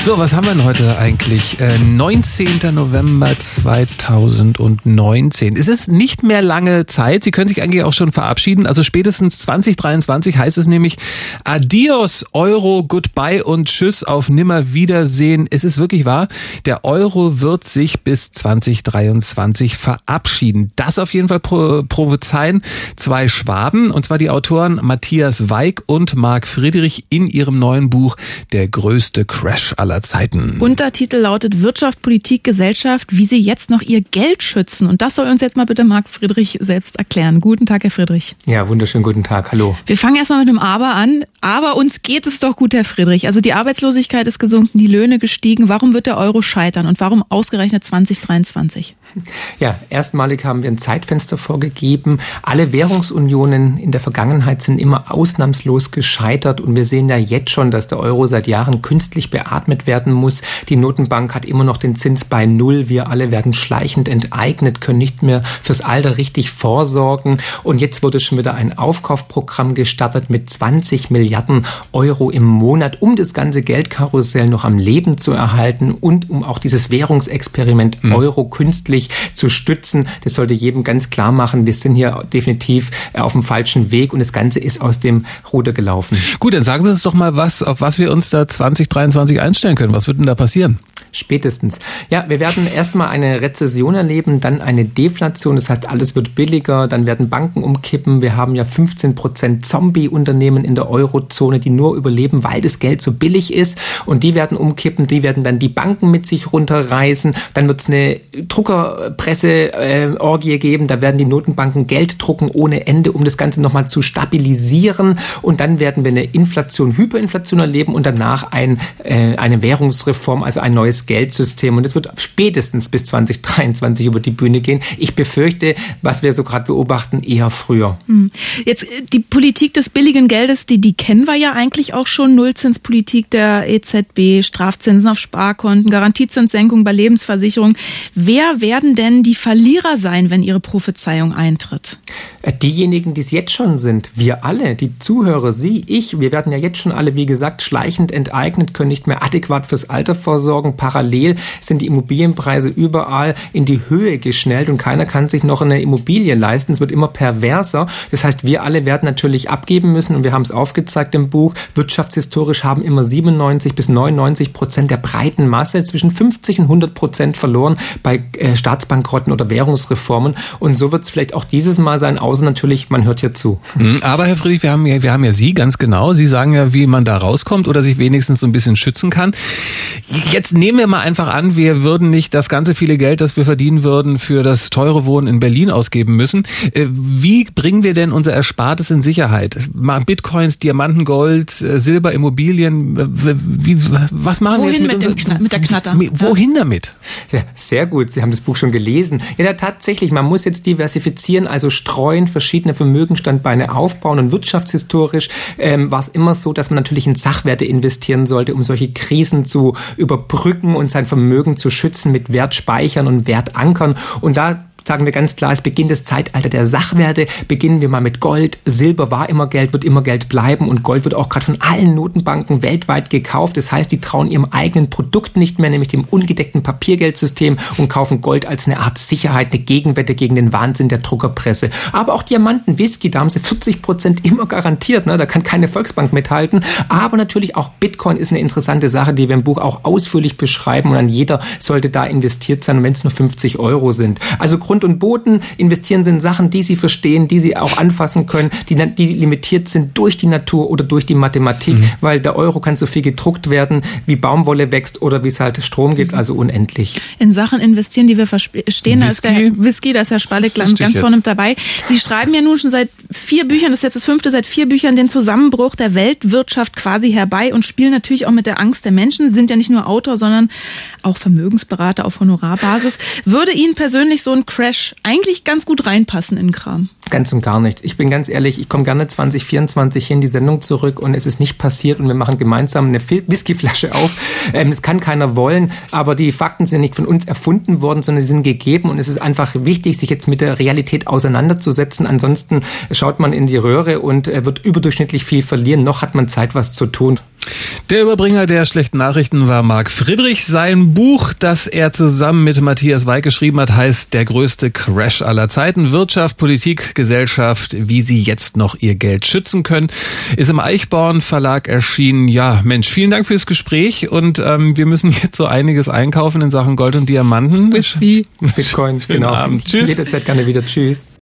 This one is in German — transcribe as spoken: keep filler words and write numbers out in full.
So, was haben wir denn heute eigentlich? Äh, neunzehnten November zweitausendneunzehn. Es ist nicht mehr lange Zeit. Sie können sich eigentlich auch schon verabschieden. Also spätestens zwanzig dreiundzwanzig heißt es nämlich Adios Euro, Goodbye und Tschüss auf Nimmerwiedersehen. Es ist wirklich wahr. Der Euro wird sich bis zwanzig dreiundzwanzig verabschieden. Das auf jeden Fall pro- prophezeien zwei Schwaben, und zwar die Autoren Matthias Weig und Marc Friedrich in ihrem neuen Buch Der größte Crash aller Zeiten. Untertitel lautet Wirtschaft, Politik, Gesellschaft, wie sie jetzt noch ihr Geld schützen. Und das soll uns jetzt mal bitte Marc Friedrich selbst erklären. Guten Tag, Herr Friedrich. Ja, wunderschönen guten Tag. Hallo. Wir fangen erstmal mit dem Aber an. Aber uns geht es doch gut, Herr Friedrich. Also die Arbeitslosigkeit ist gesunken, die Löhne gestiegen. Warum wird der Euro scheitern und warum ausgerechnet zwanzig dreiundzwanzig? Ja, erstmalig haben wir ein Zeitfenster vorgegeben. Alle Währungsunionen in der Vergangenheit sind immer ausnahmslos gescheitert und wir sehen ja jetzt schon, dass der Euro seit Jahren künstlich beatmet werden muss. Die Notenbank hat immer noch den Zins bei Null. Wir alle werden schleichend enteignet, können nicht mehr fürs Alter richtig vorsorgen. Und jetzt wurde schon wieder ein Aufkaufprogramm gestartet mit zwanzig Milliarden Euro im Monat, um das ganze Geldkarussell noch am Leben zu erhalten und um auch dieses Währungsexperiment mhm. Euro künstlich zu stützen. Das sollte jedem ganz klar machen. Wir sind hier definitiv auf dem falschen Weg und das Ganze ist aus dem Ruder gelaufen. Gut, dann sagen Sie uns doch mal, was, auf was wir uns da zwanzig dreiundzwanzig einstellen können. Was wird denn da passieren? Spätestens. Ja, wir werden erstmal eine Rezession erleben, dann eine Deflation, das heißt, alles wird billiger, dann werden Banken umkippen. Wir haben ja fünfzehn Prozent Zombie-Unternehmen in der Eurozone, die nur überleben, weil das Geld so billig ist und die werden umkippen, die werden dann die Banken mit sich runterreißen. Dann wird es eine Druckerpresse-Orgie äh, geben, da werden die Notenbanken Geld drucken ohne Ende, um das Ganze nochmal zu stabilisieren und dann werden wir eine Inflation, Hyperinflation erleben und danach ein, äh, eine Währungsreform, also ein neues Geldsystem und es wird spätestens bis zwanzig dreiundzwanzig über die Bühne gehen. Ich befürchte, was wir so gerade beobachten, eher früher. Jetzt die Politik des billigen Geldes, die, die kennen wir ja eigentlich auch schon. Nullzinspolitik der E Z B, Strafzinsen auf Sparkonten, Garantiezinssenkung bei Lebensversicherung. Wer werden denn die Verlierer sein, wenn Ihre Prophezeiung eintritt? Diejenigen, die es jetzt schon sind, wir alle, die Zuhörer, Sie, ich, wir werden ja jetzt schon alle, wie gesagt, schleichend enteignet, können nicht mehr adäquat fürs Alter vorsorgen. Parallel sind die Immobilienpreise überall in die Höhe geschnellt und keiner kann sich noch eine Immobilie leisten. Es wird immer perverser. Das heißt, wir alle werden natürlich abgeben müssen und wir haben es aufgezeigt im Buch. Wirtschaftshistorisch haben immer siebenundneunzig bis neunundneunzig Prozent der breiten Masse zwischen fünfzig und hundert Prozent verloren bei äh, Staatsbankrotten oder Währungsreformen. Und so wird es vielleicht auch dieses Mal sein, außer natürlich, man hört hier zu. Aber Herr Friedrich, wir haben ja, wir haben ja Sie ganz genau. Sie sagen ja, wie man da rauskommt oder sich wenigstens so ein bisschen schützen kann. Jetzt nehmen wir mal einfach an, wir würden nicht das ganze viele Geld, das wir verdienen würden, für das teure Wohnen in Berlin ausgeben müssen. Wie bringen wir denn unser Erspartes in Sicherheit? Bitcoins, Diamanten, Gold, Silber, Immobilien, wie, was machen Wohin wir jetzt mit, mit, unser, Kna- mit der Knatter? Wohin damit? Ja, sehr gut, Sie haben das Buch schon gelesen. Ja, tatsächlich, man muss jetzt diversifizieren, also streuen, verschiedene Vermögensstandbeine aufbauen und wirtschaftshistorisch ähm, war es immer so, dass man natürlich in Sachwerte investieren sollte, um solche Krisen zu überbrücken und sein Vermögen zu schützen mit Wertspeichern und Wertankern. Und da sagen wir ganz klar, es beginnt das Zeitalter der Sachwerte. Beginnen wir mal mit Gold. Silber war immer Geld, wird immer Geld bleiben und Gold wird auch gerade von allen Notenbanken weltweit gekauft. Das heißt, die trauen ihrem eigenen Produkt nicht mehr, nämlich dem ungedeckten Papiergeldsystem und kaufen Gold als eine Art Sicherheit, eine Gegenwette gegen den Wahnsinn der Druckerpresse. Aber auch Diamanten, Whisky, da haben sie vierzig Prozent immer garantiert. Ne? Da kann keine Volksbank mithalten. Aber natürlich auch Bitcoin ist eine interessante Sache, die wir im Buch auch ausführlich beschreiben und an jeder sollte da investiert sein, wenn es nur fünfzig Euro sind. Also Grund und Boden investieren Sie in Sachen, die Sie verstehen, die Sie auch anfassen können, die, die limitiert sind durch die Natur oder durch die Mathematik, mhm. weil der Euro kann so viel gedruckt werden, wie Baumwolle wächst oder wie es halt Strom gibt, also unendlich. In Sachen investieren, die wir verstehen, da ist der Whisky, da ist Herr Spalleck ganz vorne mit dabei. Sie schreiben ja nun schon seit vier Büchern, das ist jetzt das fünfte, seit vier Büchern den Zusammenbruch der Weltwirtschaft quasi herbei und spielen natürlich auch mit der Angst der Menschen, sind ja nicht nur Autor, sondern auch Vermögensberater auf Honorarbasis. Würde Ihnen persönlich so ein Crash eigentlich ganz gut reinpassen in den Kram? Ganz und gar nicht. Ich bin ganz ehrlich, ich komme gerne zwanzig vierundzwanzig hier in die Sendung zurück und es ist nicht passiert und wir machen gemeinsam eine Whiskyflasche auf. Ähm, das kann keiner wollen, aber die Fakten sind nicht von uns erfunden worden, sondern sie sind gegeben und es ist einfach wichtig, sich jetzt mit der Realität auseinanderzusetzen. Ansonsten schaut man in die Röhre und äh, wird überdurchschnittlich viel verlieren. Noch hat man Zeit, was zu tun. Der Überbringer der schlechten Nachrichten war Marc Friedrich. Sein Buch, das er zusammen mit Matthias Weig geschrieben hat, heißt Der größte Crash aller Zeiten. Wirtschaft, Politik, Gesellschaft, wie sie jetzt noch ihr Geld schützen können. Ist im Eichborn Verlag erschienen. Ja, Mensch, vielen Dank fürs Gespräch. Und ähm, wir müssen jetzt so einiges einkaufen in Sachen Gold und Diamanten. Whisky. Bitcoin, genau. Tschüss. Jederzeit gerne wieder. Tschüss.